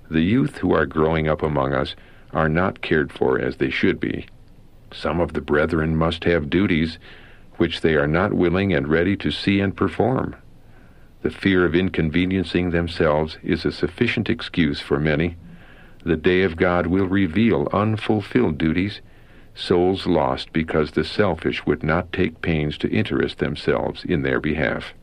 The youth who are growing up among us are not cared for as they should be. Some of the brethren must have duties which they are not willing and ready to see and perform. The fear of inconveniencing themselves is a sufficient excuse for many. The day of God will reveal unfulfilled duties, souls lost because the selfish would not take pains to interest themselves in their behalf.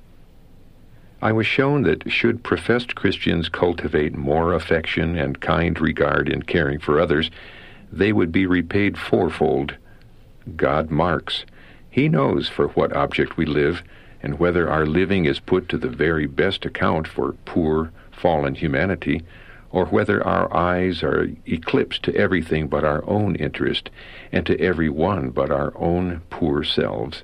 I was shown that should professed Christians cultivate more affection and kind regard in caring for others, they would be repaid fourfold. God marks. He knows for what object we live, and whether our living is put to the very best account for poor, fallen humanity, or whether our eyes are eclipsed to everything but our own interest, and to every one but our own poor selves.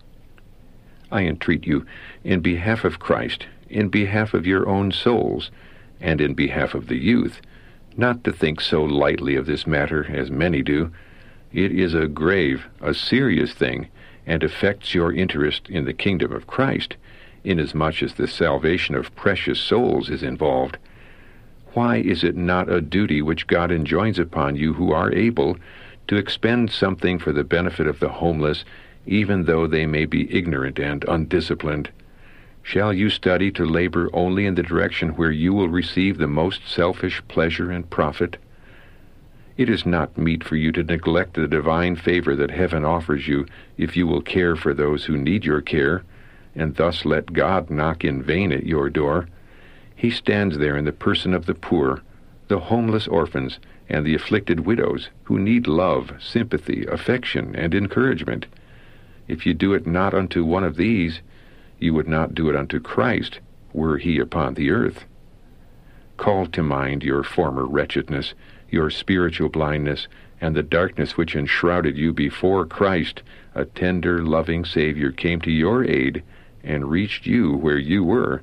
I entreat you, in behalf of Christ, in behalf of your own souls, and in behalf of the youth, not to think so lightly of this matter as many do. It is a grave, a serious thing, and affects your interest in the kingdom of Christ, inasmuch as the salvation of precious souls is involved. Why is it not a duty which God enjoins upon you who are able to expend something for the benefit of the homeless, even though they may be ignorant and undisciplined? Shall you study to labor only in the direction where you will receive the most selfish pleasure and profit? It is not meet for you to neglect the divine favor that heaven offers you if you will care for those who need your care, and thus let God knock in vain at your door. He stands there in the person of the poor, the homeless orphans, and the afflicted widows who need love, sympathy, affection, and encouragement. If you do it not unto one of these, you would not do it unto Christ, were he upon the earth. Call to mind your former wretchedness, your spiritual blindness, and the darkness which enshrouded you before Christ, a tender, loving Savior, came to your aid and reached you where you were.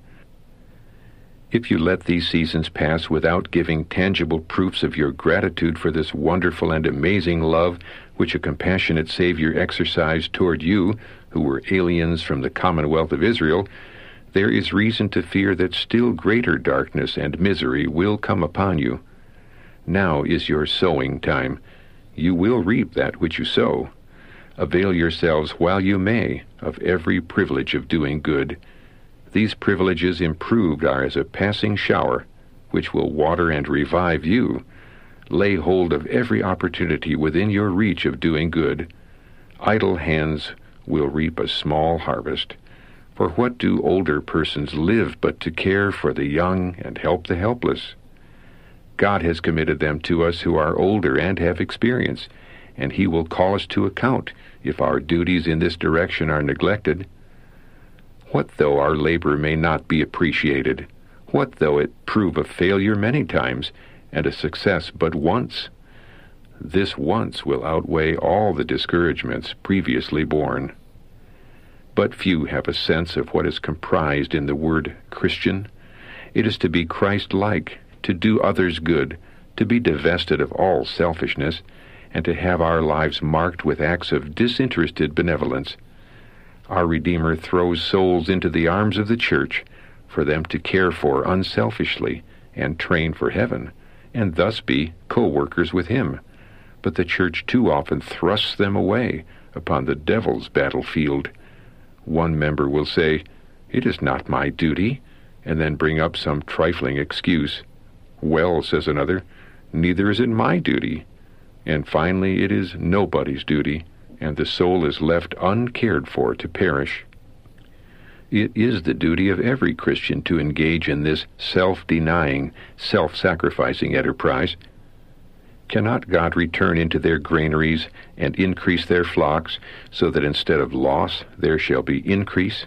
If you let these seasons pass without giving tangible proofs of your gratitude for this wonderful and amazing love which a compassionate Savior exercised toward you, who were aliens from the commonwealth of Israel, there is reason to fear that still greater darkness and misery will come upon you. Now is your sowing time. You will reap that which you sow. Avail yourselves while you may of every privilege of doing good. These privileges improved are as a passing shower, which will water and revive you. Lay hold of every opportunity within your reach of doing good. Idle hands will reap a small harvest. For what do older persons live but to care for the young and help the helpless? God has committed them to us who are older and have experience, and he will call us to account if our duties in this direction are neglected. What though our labor may not be appreciated? What though it prove a failure many times, and a success but once? This once will outweigh all the discouragements previously borne. But few have a sense of what is comprised in the word Christian. It is to be Christ-like, to do others good, to be divested of all selfishness, and to have our lives marked with acts of disinterested benevolence. Our Redeemer throws souls into the arms of the church for them to care for unselfishly and train for heaven, and thus be co-workers with him. But the church too often thrusts them away upon the devil's battlefield. One member will say, "It is not my duty," and then bring up some trifling excuse. "Well," says another, "neither is it my duty." And finally it is nobody's duty, and the soul is left uncared for to perish. It is the duty of every Christian to engage in this self-denying, self-sacrificing enterprise. Cannot God return into their granaries and increase their flocks, so that instead of loss there shall be increase?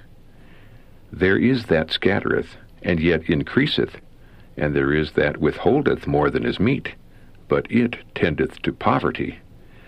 There is that scattereth, and yet increaseth, and there is that withholdeth more than is meet, but it tendeth to poverty.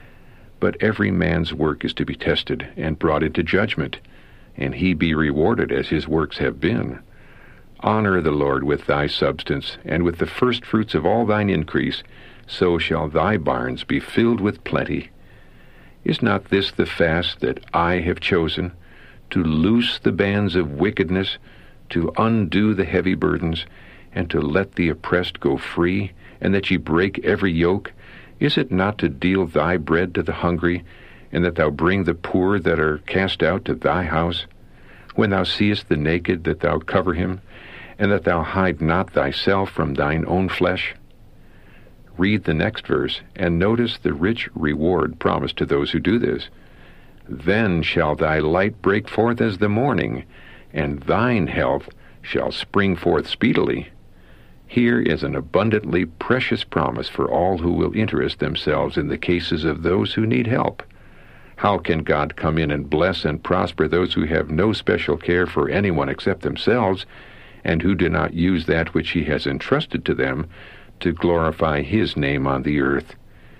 But every man's work is to be tested and brought into judgment, and he be rewarded as his works have been. Honor the Lord with thy substance, and with the firstfruits of all thine increase, so shall thy barns be filled with plenty. Is not this the fast that I have chosen, to loose the bands of wickedness, to undo the heavy burdens, and to let the oppressed go free, and that ye break every yoke? Is it not to deal thy bread to the hungry, and that thou bring the poor that are cast out to thy house? When thou seest the naked, that thou cover him, and that thou hide not thyself from thine own flesh? Read the next verse, and notice the rich reward promised to those who do this. Then shall thy light break forth as the morning, and thine health shall spring forth speedily. Here is an abundantly precious promise for all who will interest themselves in the cases of those who need help. How can God come in and bless and prosper those who have no special care for anyone except themselves, and who do not use that which he has entrusted to them to glorify his name on the earth?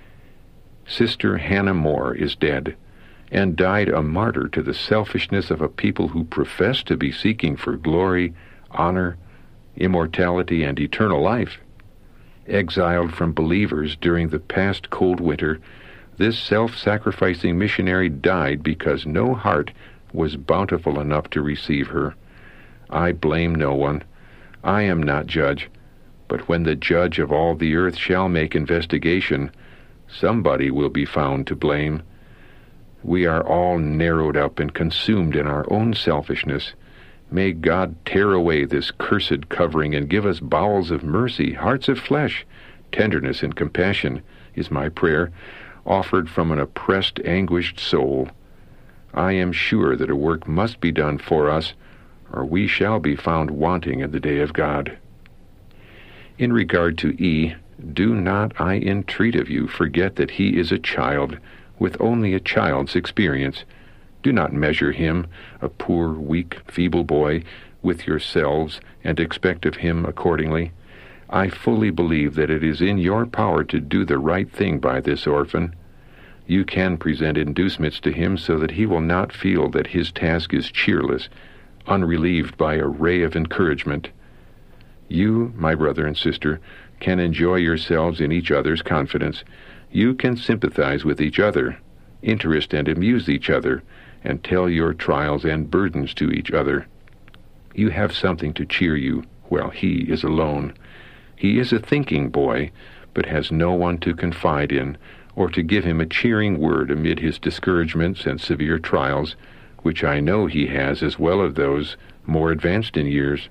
Sister Hannah More is dead, and died a martyr to the selfishness of a people who profess to be seeking for glory, honor, immortality, and eternal life. Exiled from believers during the past cold winter, this self-sacrificing missionary died because no heart was bountiful enough to receive her. I blame no one. I am not judge. But when the judge of all the earth shall make investigation, somebody will be found to blame. We are all narrowed up and consumed in our own selfishness. May God tear away this cursed covering and give us bowels of mercy, hearts of flesh. Tenderness and compassion is my prayer, offered from an oppressed, anguished soul. I am sure that a work must be done for us, or we shall be found wanting in the day of God. In regard to E, do not, I entreat of you, forget that he is a child, with only a child's experience. Do not measure him, a poor, weak, feeble boy, with yourselves, and expect of him accordingly. I fully believe that it is in your power to do the right thing by this orphan. You can present inducements to him so that he will not feel that his task is cheerless, unrelieved by a ray of encouragement. You, my brother and sister, can enjoy yourselves in each other's confidence. You can sympathize with each other, interest and amuse each other, and tell your trials and burdens to each other. You have something to cheer you while he is alone. He is a thinking boy, but has no one to confide in, or to give him a cheering word amid his discouragements and severe trials, which I know he has as well as those more advanced in years.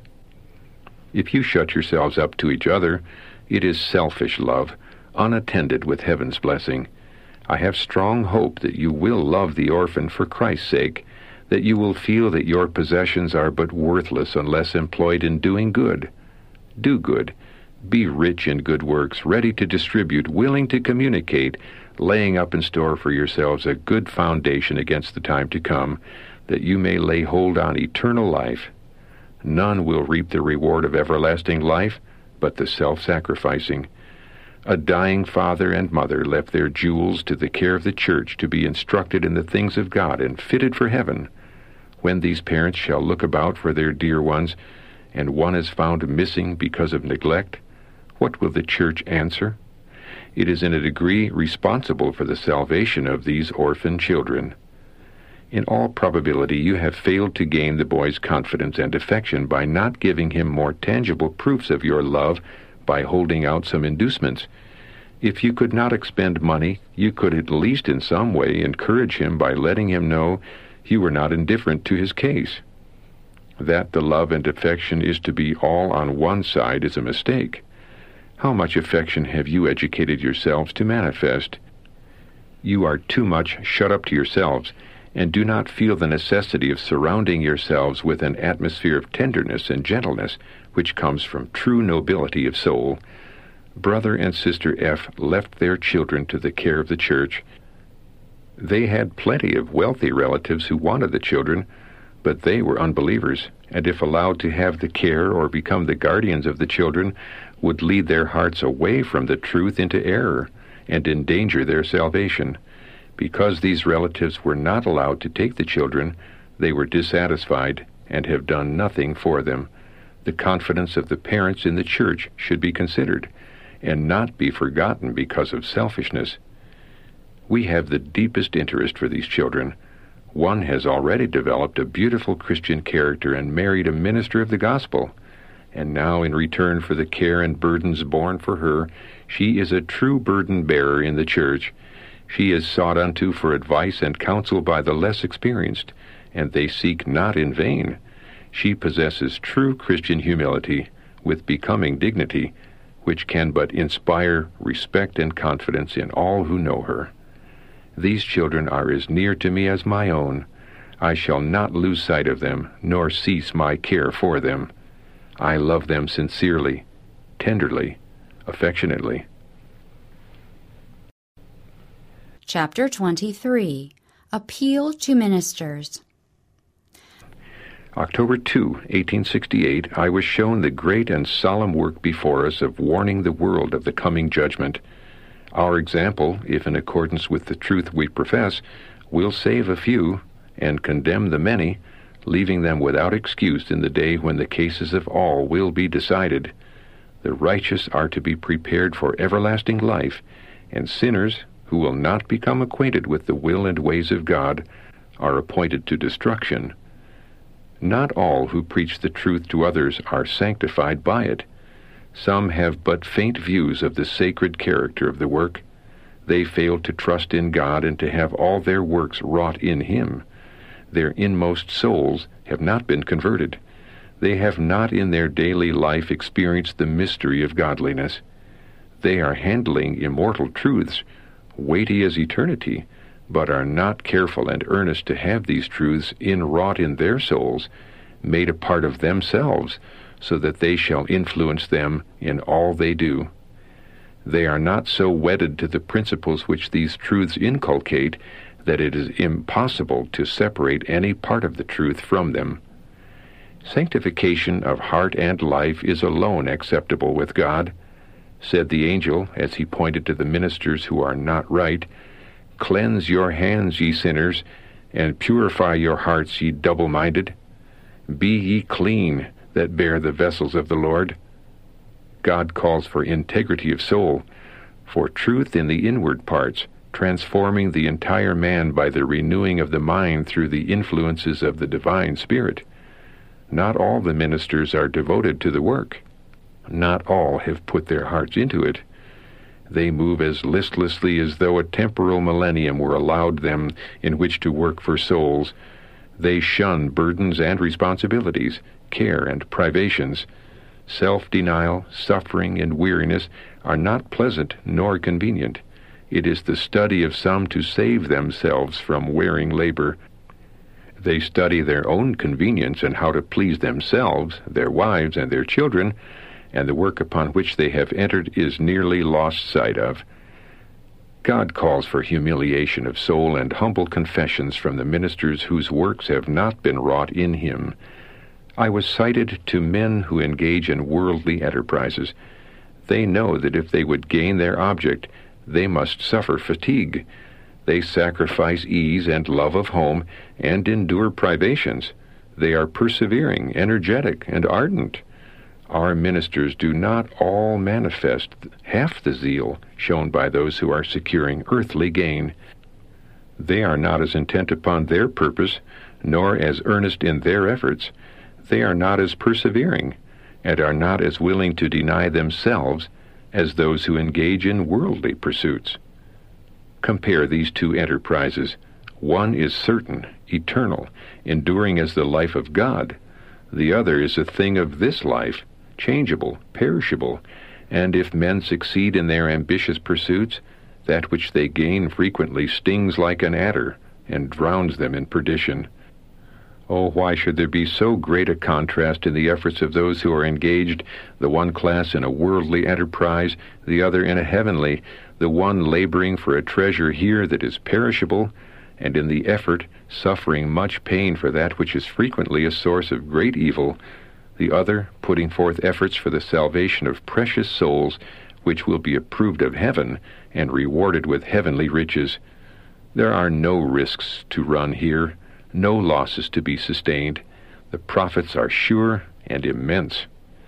If you shut yourselves up to each other, it is selfish love, unattended with heaven's blessing. I have strong hope that you will love the orphan for Christ's sake, that you will feel that your possessions are but worthless unless employed in doing good. Do good. Be rich in good works, ready to distribute, willing to communicate, laying up in store for yourselves a good foundation against the time to come, that you may lay hold on eternal life. None will reap the reward of everlasting life but the self-sacrificing. A dying father and mother left their jewels to the care of the church to be instructed in the things of God and fitted for heaven. When these parents shall look about for their dear ones, and one is found missing because of neglect, what will the church answer? It is in a degree responsible for the salvation of these orphan children. In all probability, you have failed to gain the boy's confidence and affection by not giving him more tangible proofs of your love by holding out some inducements. If you could not expend money, you could at least in some way encourage him by letting him know you were not indifferent to his case. That the love and affection is to be all on one side is a mistake. How much affection have you educated yourselves to manifest? You are too much shut up to yourselves, and do not feel the necessity of surrounding yourselves with an atmosphere of tenderness and gentleness, which comes from true nobility of soul. Brother and Sister F. left their children to the care of the church. They had plenty of wealthy relatives who wanted the children, but they were unbelievers, and if allowed to have the care or become the guardians of the children, would lead their hearts away from the truth into error, and endanger their salvation. Because these relatives were not allowed to take the children, they were dissatisfied and have done nothing for them. The confidence of the parents in the church should be considered, and not be forgotten because of selfishness. We have the deepest interest for these children. One has already developed a beautiful Christian character and married a minister of the gospel, and now in return for the care and burdens borne for her, she is a true burden-bearer in the church. She is sought unto for advice and counsel by the less experienced, and they seek not in vain. She possesses true Christian humility, with becoming dignity, which can but inspire respect and confidence in all who know her. These children are as near to me as my own. I shall not lose sight of them, nor cease my care for them. I love them sincerely, tenderly, affectionately. Chapter 23. Appeal to Ministers. October 2, 1868, I was shown the great and solemn work before us of warning the world of the coming judgment. Our example, if in accordance with the truth we profess, will save a few and condemn the many, leaving them without excuse in the day when the cases of all will be decided. The righteous are to be prepared for everlasting life, and sinners, who will not become acquainted with the will and ways of God, are appointed to destruction. Not all who preach the truth to others are sanctified by it. Some have but faint views of the sacred character of the work. They fail to trust in God and to have all their works wrought in Him. Their inmost souls have not been converted. They have not in their daily life experienced the mystery of godliness. They are handling immortal truths, weighty as eternity, but are not careful and earnest to have these truths inwrought in their souls, made a part of themselves, so that they shall influence them in all they do. They are not so wedded to the principles which these truths inculcate that it is impossible to separate any part of the truth from them. Sanctification of heart and life is alone acceptable with God. Said the angel, as he pointed to the ministers who are not right, "Cleanse your hands, ye sinners, and purify your hearts, ye double-minded. Be ye clean, that bear the vessels of the Lord." God calls for integrity of soul, for truth in the inward parts, transforming the entire man by the renewing of the mind through the influences of the divine Spirit. Not all the ministers are devoted to the work. Not all have put their hearts into it. They move as listlessly as though a temporal millennium were allowed them in which to work for souls. They shun burdens and responsibilities, care and privations. Self-denial, suffering, and weariness are not pleasant nor convenient. It is the study of some to save themselves from wearing labor. They study their own convenience and how to please themselves, their wives, and their children, and the work upon which they have entered is nearly lost sight of. God calls for humiliation of soul and humble confessions from the ministers whose works have not been wrought in Him. I was cited to men who engage in worldly enterprises. They know that if they would gain their object, they must suffer fatigue. They sacrifice ease and love of home and endure privations. They are persevering, energetic, and ardent. Our ministers do not all manifest half the zeal shown by those who are securing earthly gain. They are not as intent upon their purpose, nor as earnest in their efforts. They are not as persevering, and are not as willing to deny themselves as those who engage in worldly pursuits. Compare these two enterprises. One is certain, eternal, enduring as the life of God. The other is a thing of this life, changeable, perishable, and if men succeed in their ambitious pursuits, that which they gain frequently stings like an adder and drowns them in perdition. Oh, why should there be so great a contrast in the efforts of those who are engaged, the one class in a worldly enterprise, the other in a heavenly, the one laboring for a treasure here that is perishable, and in the effort suffering much pain for that which is frequently a source of great evil, the other putting forth efforts for the salvation of precious souls, which will be approved of heaven and rewarded with heavenly riches. There are no risks to run here, no losses to be sustained. The profits are sure and immense.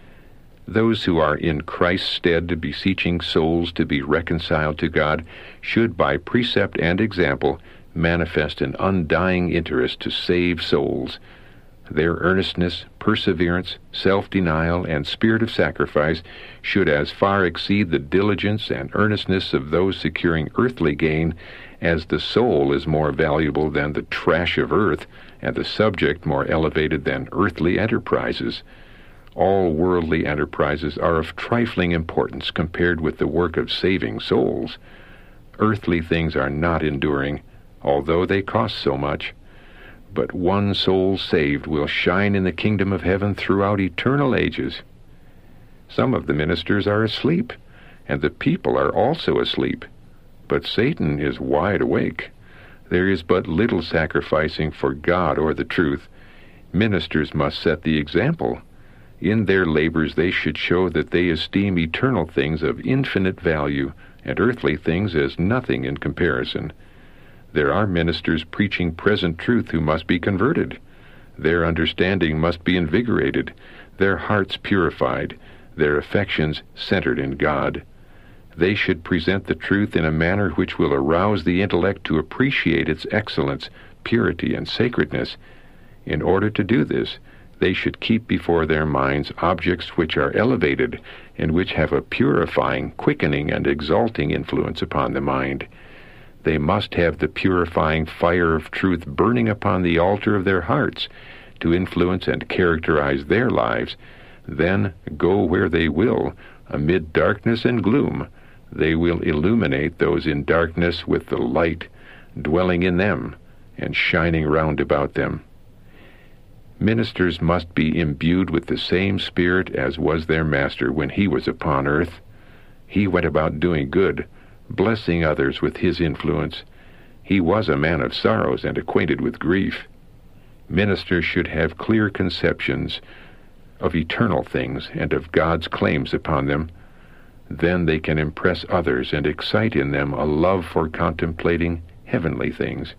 Those who are in Christ's stead beseeching souls to be reconciled to God should by precept and example manifest an undying interest to save souls. Their earnestness, perseverance, self-denial, and spirit of sacrifice should as far exceed the diligence and earnestness of those securing earthly gain as the soul is more valuable than the trash of earth and the subject more elevated than earthly enterprises. All worldly enterprises are of trifling importance compared with the work of saving souls. Earthly things are not enduring, although they cost so much. But one soul saved will shine in the kingdom of heaven throughout eternal ages. Some of the ministers are asleep, and the people are also asleep. But Satan is wide awake. There is but little sacrificing for God or the truth. Ministers must set the example. In their labors they should show that they esteem eternal things of infinite value, and earthly things as nothing in comparison. There are ministers preaching present truth who must be converted. Their understanding must be invigorated, their hearts purified, their affections centered in God. They should present the truth in a manner which will arouse the intellect to appreciate its excellence, purity, and sacredness. In order to do this, they should keep before their minds objects which are elevated and which have a purifying, quickening, and exalting influence upon the mind. They must have the purifying fire of truth burning upon the altar of their hearts to influence and characterize their lives. Then, go where they will, amid darkness and gloom, they will illuminate those in darkness with the light dwelling in them and shining round about them. Ministers must be imbued with the same spirit as was their Master when he was upon earth. He went about doing good, blessing others with his influence. He was a man of sorrows and acquainted with grief. Ministers should have clear conceptions of eternal things and of God's claims upon them. Then they can impress others and excite in them a love for contemplating heavenly things.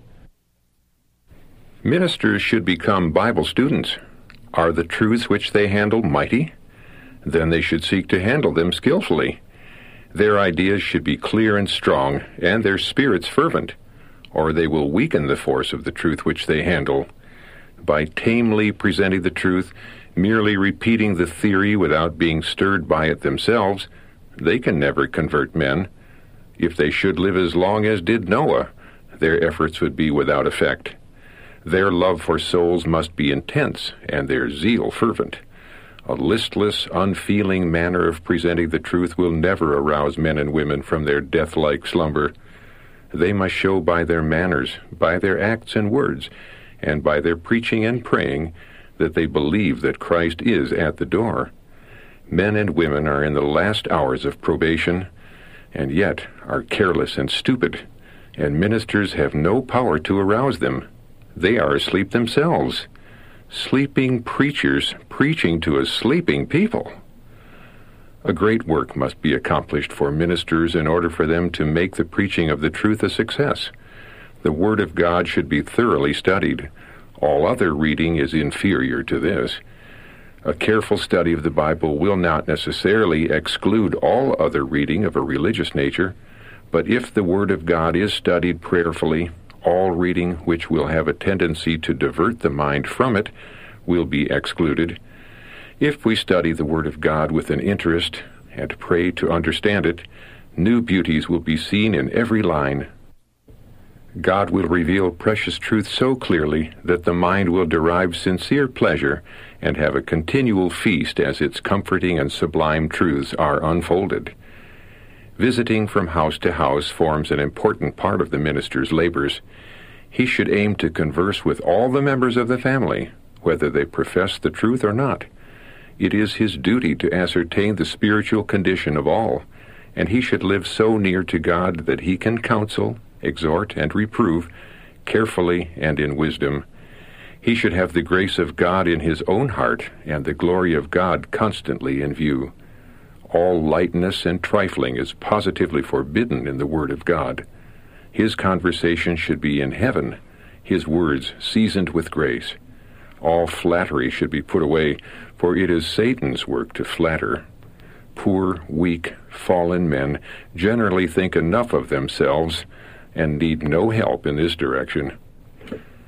Ministers should become Bible students. Are the truths which they handle mighty? Then they should seek to handle them skillfully. Their ideas should be clear and strong, and their spirits fervent, or they will weaken the force of the truth which they handle. By tamely presenting the truth, merely repeating the theory without being stirred by it themselves, they can never convert men. If they should live as long as did Noah, their efforts would be without effect. Their love for souls must be intense, and their zeal fervent. A listless, unfeeling manner of presenting the truth will never arouse men and women from their death-like slumber. They must show by their manners, by their acts and words, and by their preaching and praying that they believe that Christ is at the door. Men and women are in the last hours of probation, and yet are careless and stupid, and ministers have no power to arouse them. They are asleep themselves. Sleeping preachers preaching to a sleeping people. A great work must be accomplished for ministers in order for them to make the preaching of the truth a success. The Word of God should be thoroughly studied. All other reading is inferior to this. A careful study of the Bible will not necessarily exclude all other reading of a religious nature, but if the Word of God is studied prayerfully, all reading which will have a tendency to divert the mind from it will be excluded. If we study the Word of God with an interest and pray to understand it, new beauties will be seen in every line. God will reveal precious truth so clearly that the mind will derive sincere pleasure and have a continual feast as its comforting and sublime truths are unfolded. Visiting from house to house forms an important part of the minister's labors. He should aim to converse with all the members of the family, whether they profess the truth or not. It is his duty to ascertain the spiritual condition of all, and he should live so near to God that he can counsel, exhort, and reprove, carefully and in wisdom. He should have the grace of God in his own heart and the glory of God constantly in view. All lightness and trifling is positively forbidden in the Word of God. His conversation should be in heaven, his words seasoned with grace. All flattery should be put away, for it is Satan's work to flatter. Poor, weak, fallen men generally think enough of themselves and need no help in this direction.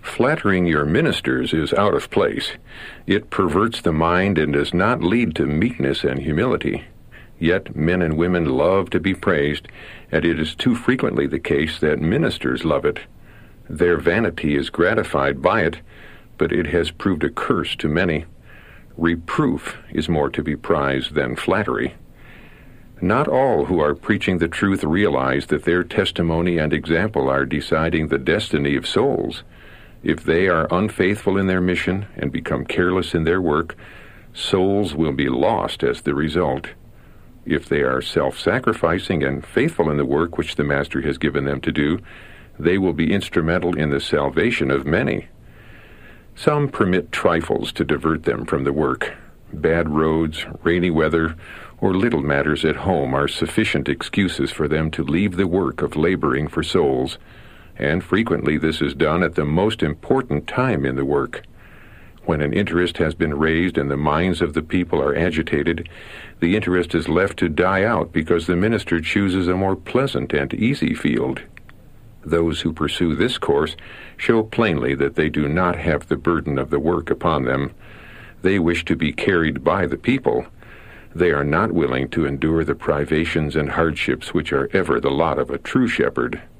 Flattering your ministers is out of place. It perverts the mind and does not lead to meekness and humility. Yet men and women love to be praised, and it is too frequently the case that ministers love it. Their vanity is gratified by it, but it has proved a curse to many. Reproof is more to be prized than flattery. Not all who are preaching the truth realize that their testimony and example are deciding the destiny of souls. If they are unfaithful in their mission and become careless in their work, souls will be lost as the result. If they are self-sacrificing and faithful in the work which the Master has given them to do, they will be instrumental in the salvation of many. Some permit trifles to divert them from the work. Bad roads, rainy weather, or little matters at home are sufficient excuses for them to leave the work of laboring for souls, and frequently this is done at the most important time in the work. When an interest has been raised and the minds of the people are agitated, the interest is left to die out because the minister chooses a more pleasant and easy field. Those who pursue this course show plainly that they do not have the burden of the work upon them. They wish to be carried by the people. They are not willing to endure the privations and hardships which are ever the lot of a true shepherd.